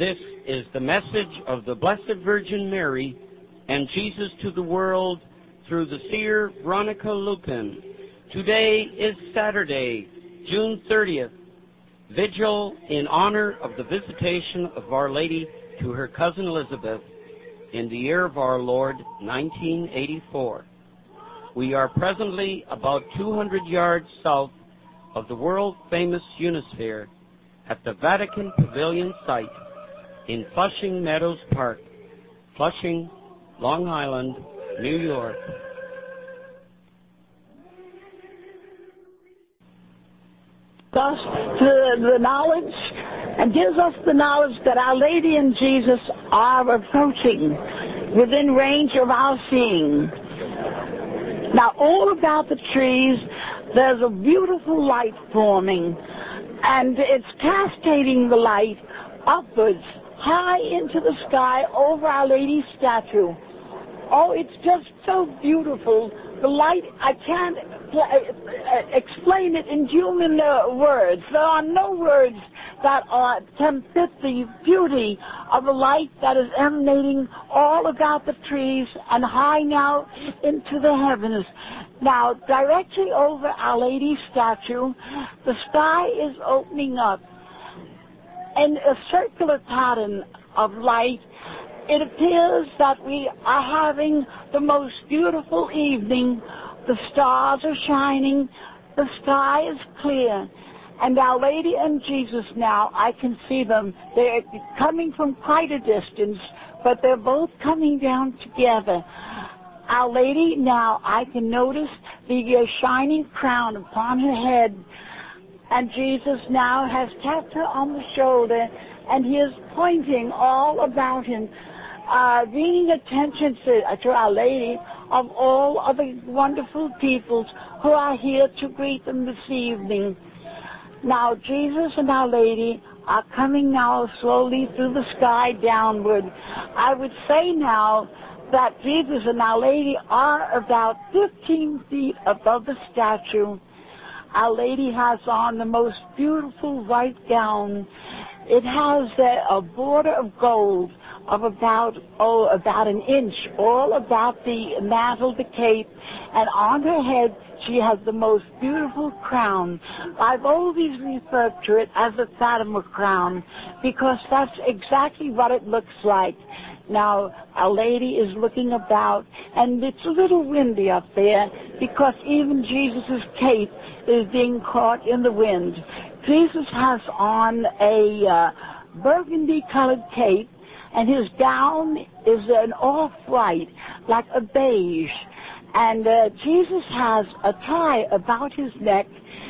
This is the message of the Blessed Virgin Mary and Jesus to the world through the seer Veronica Lupin. Today is Saturday, June 30th, vigil in honor of the visitation of Our Lady to her cousin Elizabeth in the year of our Lord, 1984. We are presently about 200 yards south of the world-famous Unisphere at the Vatican Pavilion site in Flushing Meadows Park, Flushing, Long Island, New York. Us the knowledge and gives us the knowledge that Our Lady and Jesus are approaching within range of our seeing. Now, all about the trees, there's a beautiful light forming, and it's cascading the light upwards, high into the sky over Our Lady's statue. Oh, it's just so beautiful. The light, I can't explain it in human words. There are no words that can fit the beauty of the light that is emanating all about the trees and high now into the heavens. Now, directly over Our Lady's statue, the sky is opening up in a circular pattern of light. It appears that we are having the most beautiful evening. The stars are shining. The sky is clear. And Our Lady and Jesus now, I can see them. They're coming from quite a distance, but they're both coming down together. Our Lady now, I can notice the shining crown upon her head. And Jesus now has tapped her on the shoulder, and he is pointing all about him, bringing attention to Our Lady of all of the wonderful peoples who are here to greet them this evening. Now, Jesus and Our Lady are coming now slowly through the sky downward. I would say now that Jesus and Our Lady are about 15 feet above the statue. Our Lady has on the most beautiful white gown. It has a border of gold of about an inch, all about the mantle, the cape, and on her head she has the most beautiful crown. I've always referred to it as a Fatima crown because that's exactly what it looks like. Now, Our Lady is looking about, and it's a little windy up there because even Jesus' cape is being caught in the wind. Jesus has on a burgundy-colored cape, and his gown is an off-white, like a beige. And Jesus has a tie about his neck.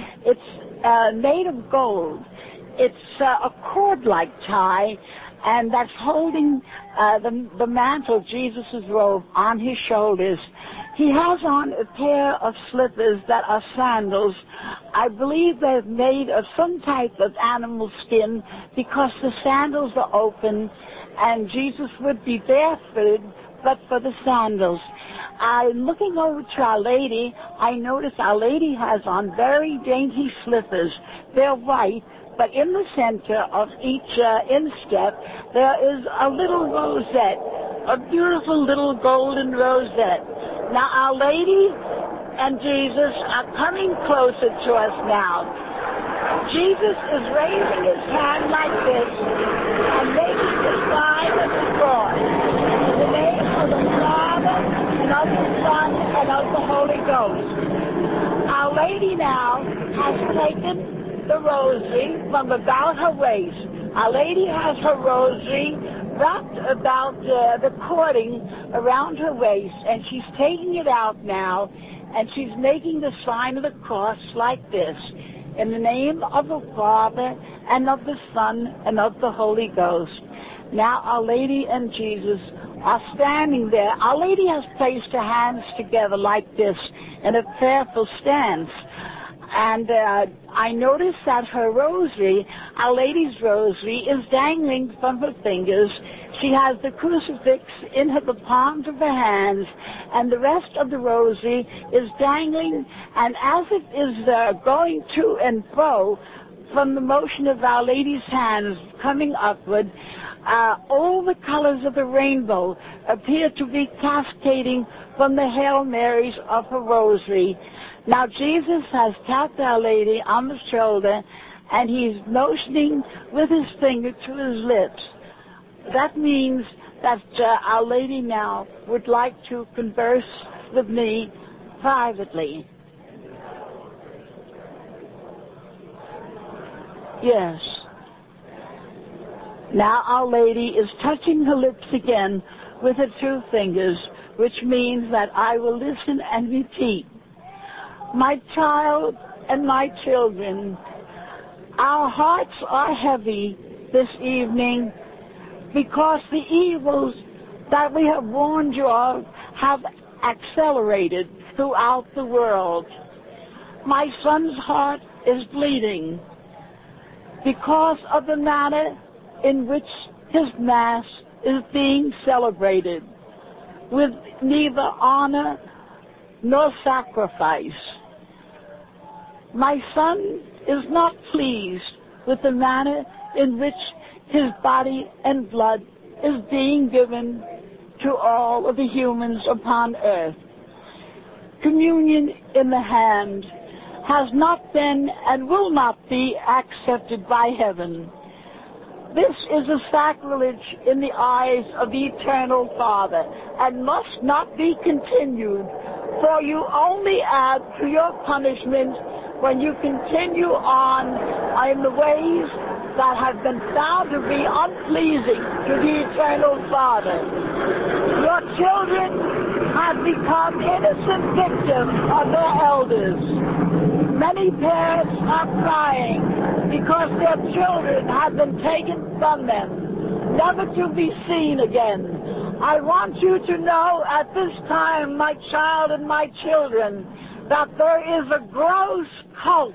It's made of gold. It's a cord-like tie, and that's holding the mantle, Jesus' robe, on his shoulders. He has on a pair of slippers that are sandals. I believe they're made of some type of animal skin because the sandals are open, and Jesus would be barefooted but for the sandals. Looking over to Our Lady, I notice Our Lady has on very dainty slippers. They're white, but in the center of each instep, there is a little rosette, a beautiful little golden rosette. Now, Our Lady and Jesus are coming closer to us now. Jesus is raising his hand like this and making the sign of the cross in the name of the Father and of the Son and of the Holy Ghost. Our Lady now has taken the rosary from about her waist. Our Lady has her rosary wrapped about the cording around her waist, and she's taking it out now, and she's making the sign of the cross like this. In the name of the Father, and of the Son, and of the Holy Ghost. Now Our Lady and Jesus are standing there. Our Lady has placed her hands together like this in a prayerful stance. And I noticed that her rosary, Our Lady's rosary, is dangling from her fingers. She has the crucifix in the palms of her hands, and the rest of the rosary is dangling, and as it is going to and fro from the motion of Our Lady's hands coming upward, all the colors of the rainbow appear to be cascading from the Hail Marys of her rosary. Now Jesus has tapped Our Lady on the shoulder, and he's motioning with his finger to his lips. That means that Our Lady now would like to converse with me privately. Yes. Now Our Lady is touching her lips again with her two fingers, which means that I will listen and repeat. My child and my children, our hearts are heavy this evening because the evils that we have warned you of have accelerated throughout the world. My son's heart is bleeding because of the manner in which his Mass is being celebrated, with neither honor nor sacrifice. My son is not pleased with the manner in which his body and blood is being given to all of the humans upon earth. Communion in the hand has not been and will not be accepted by heaven. This is a sacrilege in the eyes of the Eternal Father and must not be continued, for you only add to your punishment when you continue on in the ways that have been found to be unpleasing to the Eternal Father. Your children have become innocent victims of their elders. Many parents are crying because their children have been taken from them, never to be seen again. I want you to know at this time, my child and my children, that there is a gross cult,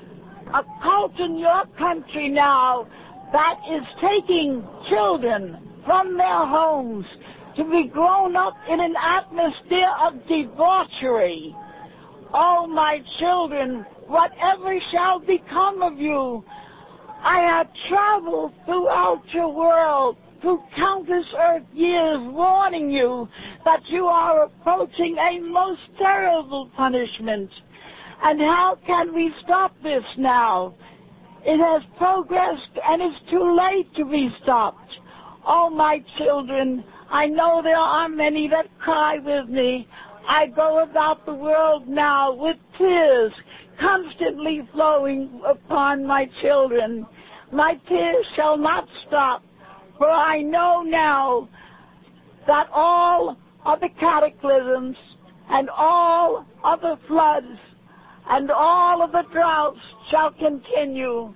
a cult in your country now that is taking children from their homes to be grown up in an atmosphere of debauchery. Oh, my children, whatever shall become of you, I have traveled throughout your world through countless earth years warning you that you are approaching a most terrible punishment. And how can we stop this now? It has progressed and it's too late to be stopped. Oh, my children, I know there are many that cry with me. I go about the world now with tears constantly flowing upon my children. My tears shall not stop, for I know now that all of the cataclysms and all of the floods and all of the droughts shall continue.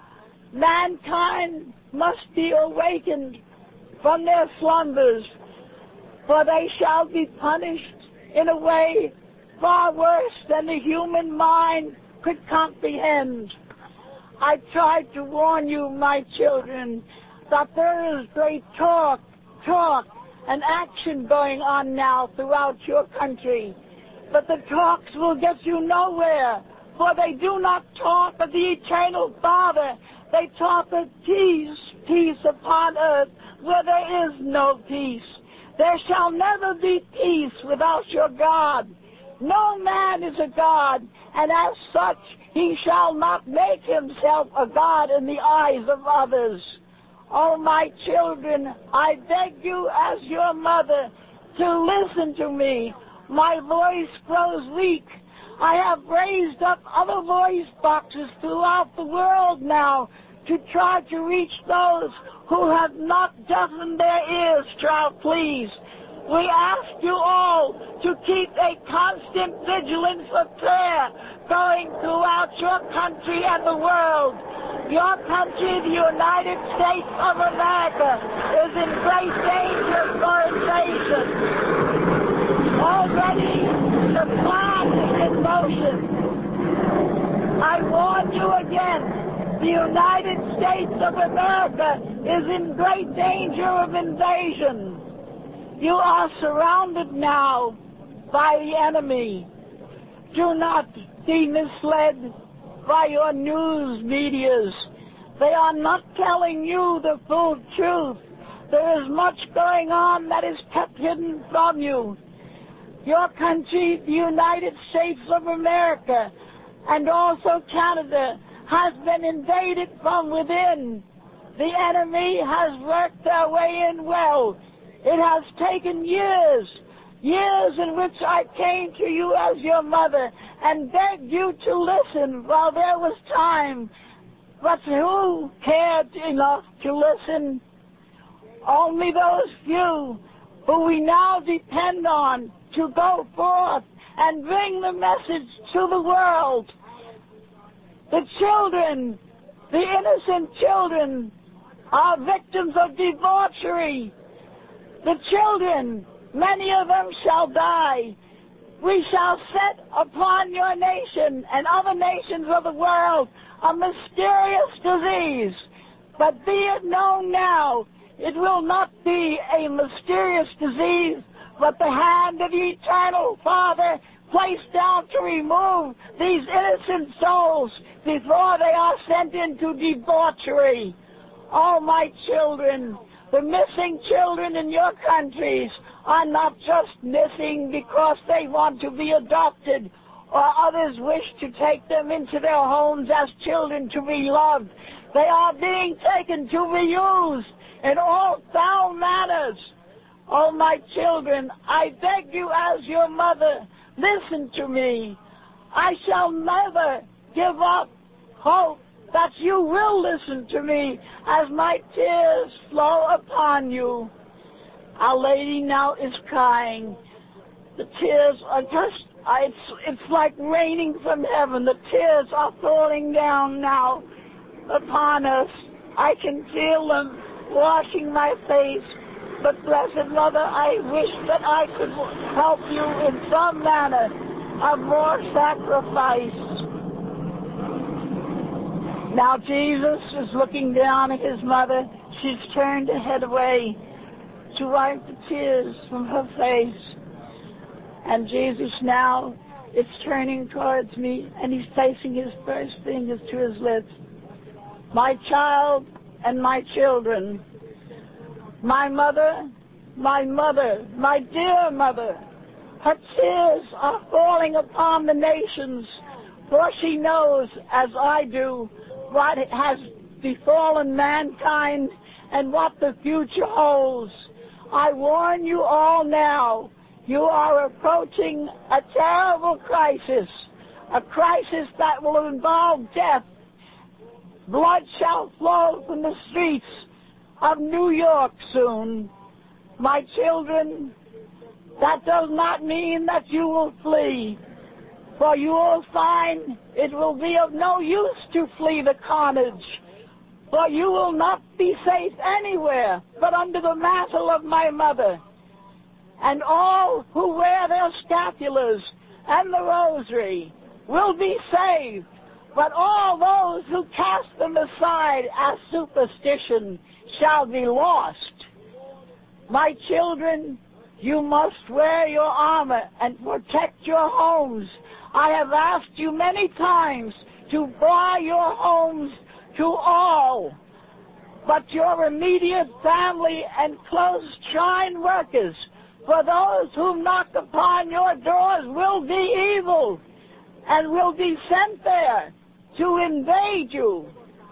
Mankind must be awakened from their slumbers, for they shall be punished in a way far worse than the human mind could comprehend. I tried to warn you, my children, that there is great talk, and action going on now throughout your country. But the talks will get you nowhere, for they do not talk of the Eternal Father. They talk of peace, peace upon earth, where there is no peace. There shall never be peace without your God. No man is a God, and as such he shall not make himself a God in the eyes of others. Oh, my children, I beg you as your mother to listen to me. My voice grows weak. I have raised up other voice boxes throughout the world now to try to reach those who have not deafened their ears to our pleas. We ask you all to keep a constant vigilance of prayer going throughout your country and the world. Your country, the United States of America, is in great danger for invasion. Already the plan is in motion. I warn you again. The United States of America is in great danger of invasion. You are surrounded now by the enemy. Do not be misled by your news medias. They are not telling you the full truth. There is much going on that is kept hidden from you. Your country, the United States of America, and also Canada, has been invaded from within. The enemy has worked their way in well. It has taken years in which I came to you as your mother and begged you to listen while there was time. But who cared enough to listen? Only those few who we now depend on to go forth and bring the message to the world. The children, the innocent children, are victims of debauchery. The children, many of them shall die. We shall set upon your nation and other nations of the world a mysterious disease. But be it known now, it will not be a mysterious disease, but the hand of the eternal Father placed down to remove these innocent souls before they are sent into debauchery. Oh, my children, the missing children in your countries are not just missing because they want to be adopted or others wish to take them into their homes as children to be loved. They are being taken to be used in all foul manners. Oh, my children, I beg you as your mother, listen to me. I shall never give up hope that you will listen to me as my tears flow upon you. Our Lady now is crying. The tears are just, it's like raining from heaven. The tears are falling down now upon us. I can feel them washing my face. But, Blessed Mother, I wish that I could help you in some manner of more sacrifice. Now Jesus is looking down at his mother. She's turned her head away to wipe the tears from her face. And Jesus now is turning towards me, and he's placing his first fingers to his lips. My child and my children, my mother, my dear mother, her tears are falling upon the nations, for she knows, as I do, what has befallen mankind and what the future holds. I warn you all now, you are approaching a terrible crisis, a crisis that will involve death. Blood shall flow from the streets of New York soon. My children, that does not mean that you will flee, for you will find it will be of no use to flee the carnage, for you will not be safe anywhere but under the mantle of my mother. And all who wear their scapulars and the rosary will be saved, but all those who cast them aside as superstition shall be lost. My children, you must wear your armor and protect your homes. I have asked you many times to bar your homes to all, but your immediate family and close shrine workers, for those who knock upon your doors will be evil and will be sent there to invade you.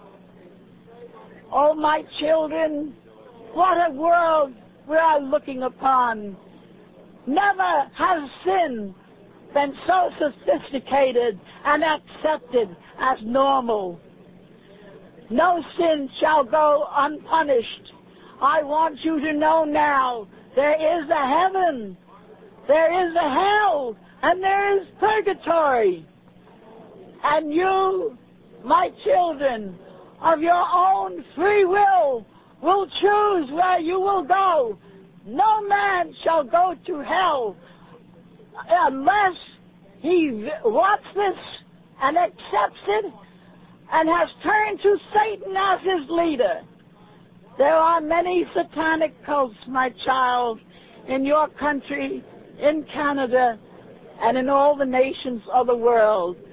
Oh, my children, what a world we are looking upon. Never has sin been so sophisticated and accepted as normal. No sin shall go unpunished. I want you to know now, there is a heaven, there is a hell, and there is purgatory. And you, my children, of your own free will choose where you will go. No man shall go to hell unless he wants this and accepts it and has turned to Satan as his leader. There are many satanic cults, my child, in your country, in Canada, and in all the nations of the world.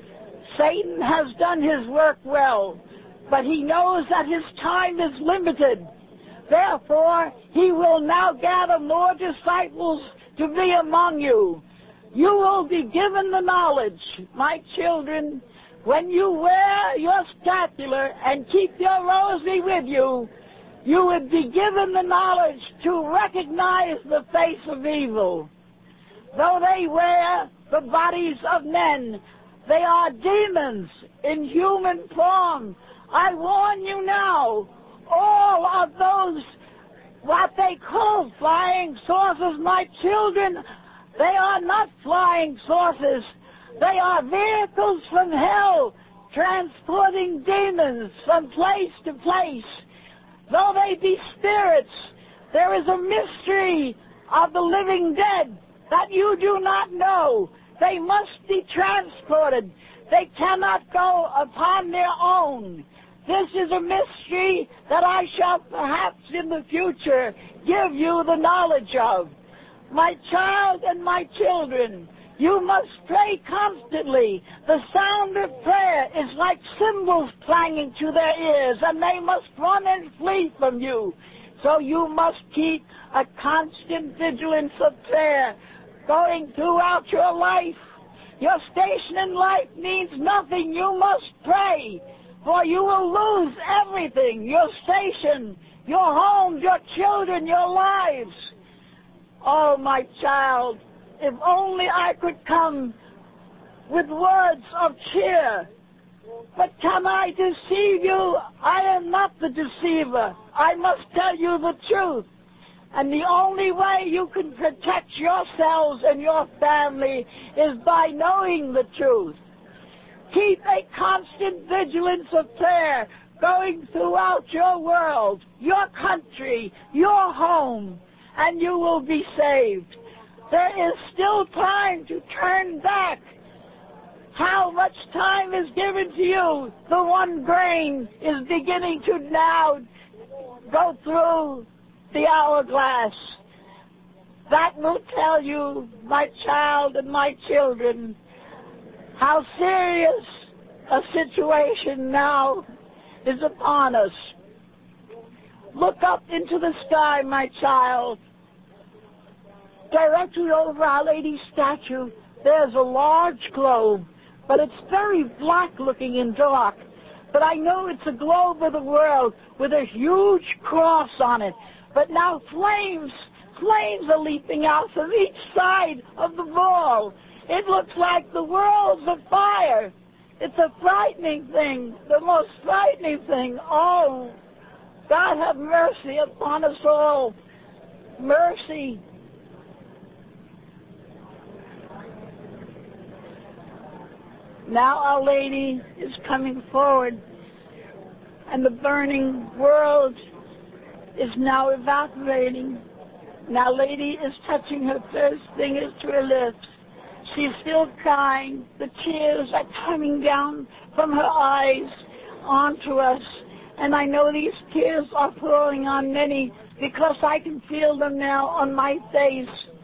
Satan has done his work well, but he knows that his time is limited. Therefore, he will now gather more disciples to be among you. You will be given the knowledge, my children, when you wear your scapular and keep your rosary with you, you would be given the knowledge to recognize the face of evil. Though they wear the bodies of men, they are demons in human form. I warn you now, all of those, what they call flying saucers, my children, they are not flying saucers. They are vehicles from hell, transporting demons from place to place. Though they be spirits, there is a mystery of the living dead that you do not know. They must be transported. They cannot go upon their own. This is a mystery that I shall perhaps in the future give you the knowledge of. My child and my children, you must pray constantly. The sound of prayer is like cymbals clanging to their ears, and they must run and flee from you. So you must keep a constant vigilance of prayer going throughout your life. Your station in life means nothing. You must pray, for you will lose everything: your station, your home, your children, your lives. Oh, my child, if only I could come with words of cheer. But can I deceive you? I am not the deceiver. I must tell you the truth. And the only way you can protect yourselves and your family is by knowing the truth. Keep a constant vigilance of prayer going throughout your world, your country, your home, and you will be saved. There is still time to turn back. How much time is given to you? The one grain is beginning to now go through the hourglass. That will tell you, my child and my children, how serious a situation now is upon us. Look up into the sky, my child. Directly over Our Lady's statue, there's a large globe, but it's very black-looking and dark. But I know it's a globe of the world with a huge cross on it. But now flames are leaping out from each side of the ball. It looks like the world's afire. It's a frightening thing, the most frightening thing. Oh, God have mercy upon us all. Mercy. Now Our Lady is coming forward, and the burning world is now evaporating. Now Our Lady is touching her first fingers to her lips. She's still crying. The tears are coming down from her eyes onto us. And I know these tears are falling on many because I can feel them now on my face.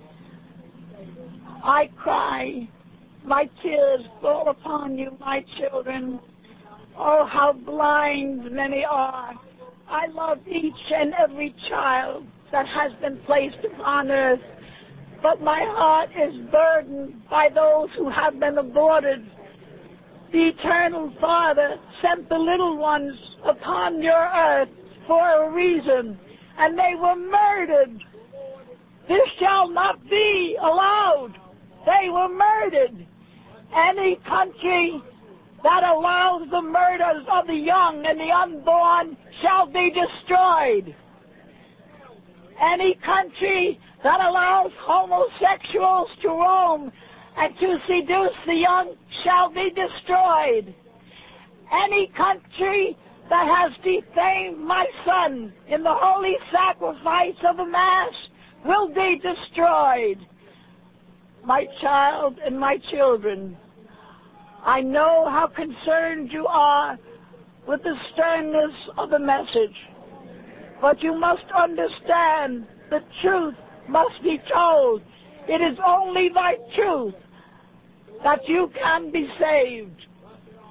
I cry. My tears fall upon you, my children. Oh, how blind many are. I love each and every child that has been placed upon earth, but my heart is burdened by those who have been aborted. The Eternal Father sent the little ones upon your earth for a reason, and they were murdered. This shall not be allowed. They were murdered. Any country that allows the murders of the young and the unborn shall be destroyed. Any country that allows homosexuals to roam and to seduce the young shall be destroyed. Any country that has defamed my son in the holy sacrifice of the Mass will be destroyed. My child and my children, I know how concerned you are with the sternness of the message, but you must understand the truth must be told. It is only by truth that you can be saved.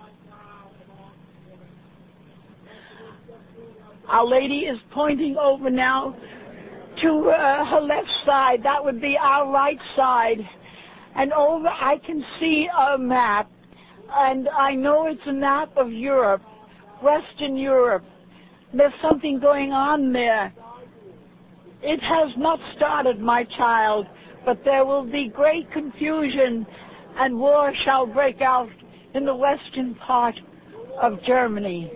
Our Lady is pointing over now to her left side. That would be our right side. And over I can see a map. And I know it's a map of Europe, Western Europe. There's something going on there. It has not started, my child, but there will be great confusion and war shall break out in the western part of Germany.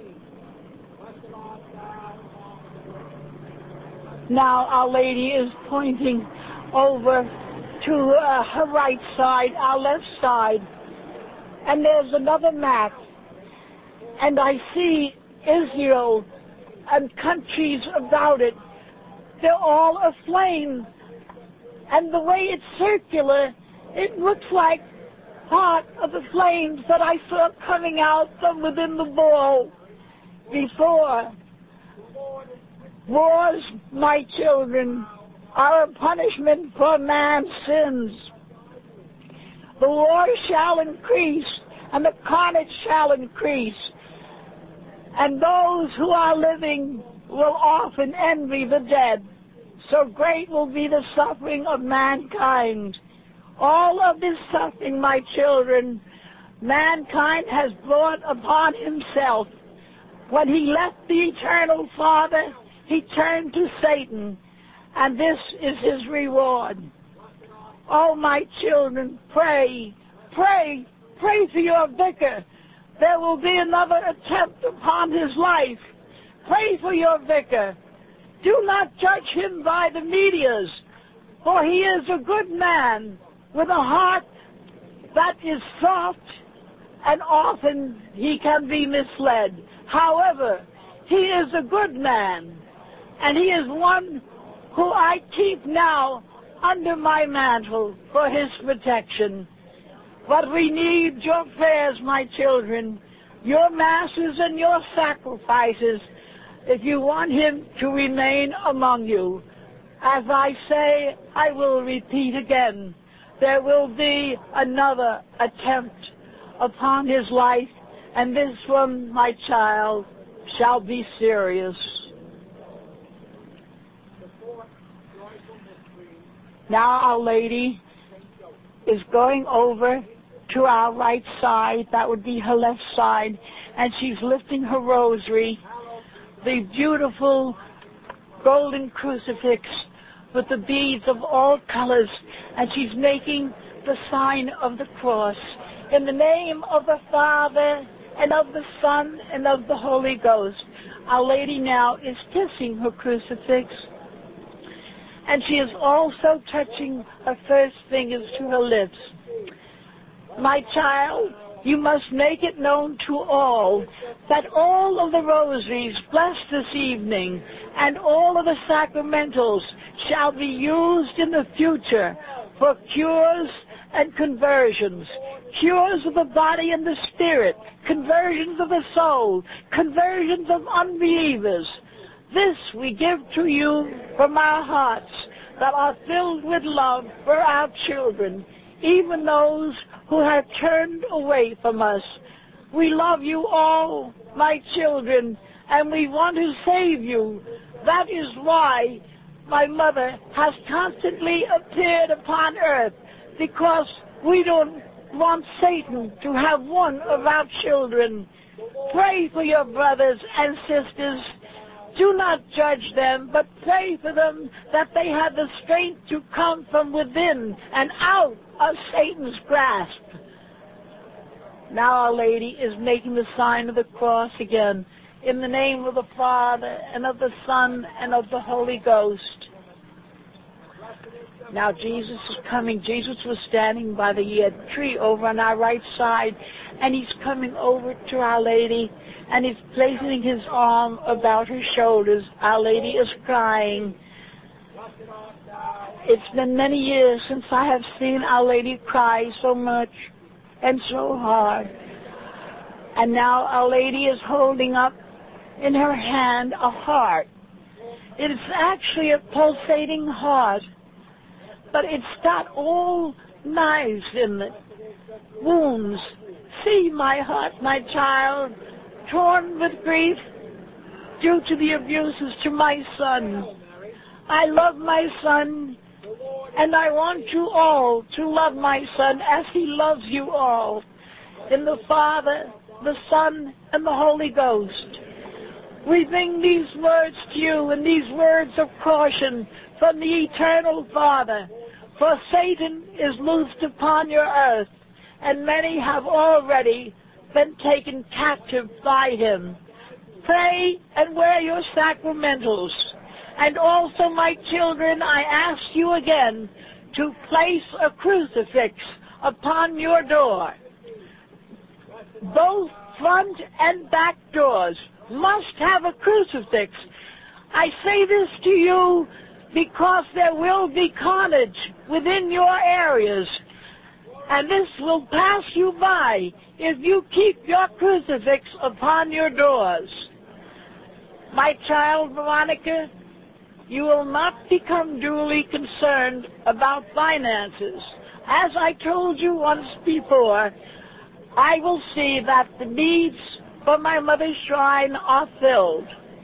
Now Our Lady is pointing over to her right side, our left side, and there's another map, and I see Israel and countries about it. They're all aflame, and the way it's circular, it looks like part of the flames that I saw coming out from within the ball before. Wars, my children, are a punishment for man's sins. The war shall increase, and the carnage shall increase, and those who are living will often envy the dead. So great will be the suffering of mankind. All of this suffering, my children, mankind has brought upon himself. When he left the eternal Father, he turned to Satan, and this is his reward. Oh, my children, pray, pray, pray for your vicar. There will be another attempt upon his life. Pray for your vicar. Do not judge him by the medias, for he is a good man with a heart that is soft, and often he can be misled. However, he is a good man, and he is one who I keep now under my mantle for his protection. But we need your prayers, my children, your masses and your sacrifices, if you want him to remain among you. As I say, I will repeat again, there will be another attempt upon his life, and this one, my child, shall be serious. Now Our Lady is going over to our right side, that would be her left side, and she's lifting her rosary, the beautiful golden crucifix with the beads of all colors, and she's making the sign of the cross. In the name of the Father, and of the Son, and of the Holy Ghost. Our Lady now is kissing her crucifix, and she is also touching her first fingers to her lips. My child, you must make it known to all that all of the rosaries blessed this evening and all of the sacramentals shall be used in the future for cures and conversions. Cures of the body and the spirit, conversions of the soul, conversions of unbelievers. This we give to you from our hearts that are filled with love for our children, even those who have turned away from us. We love you all, my children, and we want to save you. That is why my mother has constantly appeared upon earth, because we don't want Satan to have one of our children. Pray for your brothers and sisters. Do not judge them, but pray for them that they have the strength to come from within and out of Satan's grasp. Now Our Lady is making the sign of the cross again, in the name of the Father, and of the Son, and of the Holy Ghost. Now Jesus is coming. Jesus was standing by the tree over on our right side, and he's coming over to Our Lady, and he's placing his arm about her shoulders. Our Lady is crying. It's been many years since I have seen Our Lady cry so much and so hard. And now Our Lady is holding up in her hand a heart. It is actually a pulsating heart, but it's got all knives in it, wounds. See my heart, my child, torn with grief. due to the abuses to my son. I love my son, and I want you all to love my son as he loves you all. In the Father, the Son, and the Holy Ghost. We bring these words to you, and these words of caution from the eternal Father. For Satan is loosed upon your earth, and many have already been taken captive by him. Pray and wear your sacramentals. And also, my children, I ask you again to place a crucifix upon your door. Both front and back doors must have a crucifix. I say this to you because there will be carnage within your areas, and this will pass you by if you keep your crucifix upon your doors. My child Veronica, you will not become duly concerned about finances. As I told you once before, I will see that the needs for my mother's shrine are filled.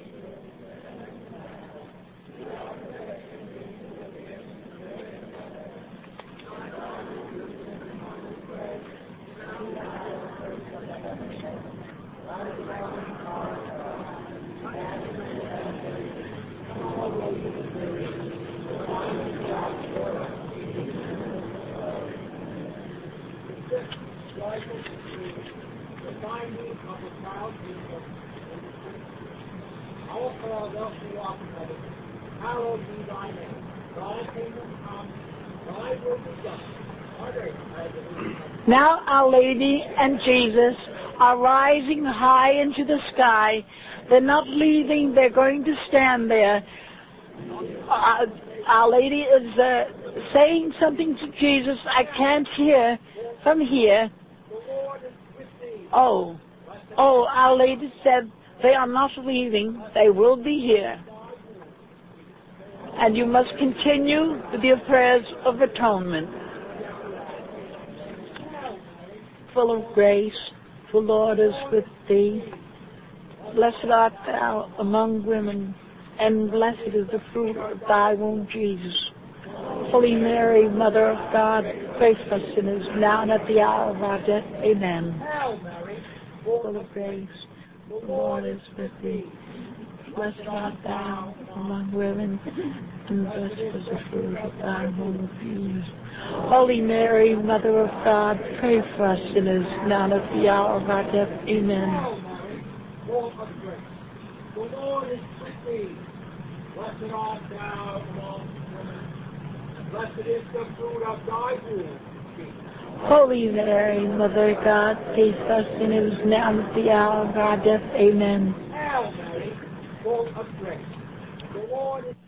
Hallowed be thy name. Thy kingdom come, thy will be done. Now Our Lady and Jesus are rising high into the sky. They're not leaving. They're going to stand there. Our Lady is saying something to Jesus. I can't hear from here. Oh, Our Lady said they are not leaving. They will be here. And you must continue with your prayers of atonement. Full of grace, the Lord is with thee. Blessed art thou among women, and blessed is the fruit of thy womb, Jesus. Holy Mary, Mother of God, pray for us sinners, now and at the hour of our death. Amen. Full of grace, the Lord is with thee. Blessed art thou among women, and blessed is the fruit of thy womb, Jesus. Holy Mary, Mother of God, pray for us sinners, now and at the hour of our death. Amen. Full of grace, the Lord is with thee. Blessed art thou among women, and blessed is the fruit of thy womb, Jesus. Holy Mary, Mother of God, pray for us sinners, now and at the hour of our death. Amen. Hail Mary, full of grace, the Lord is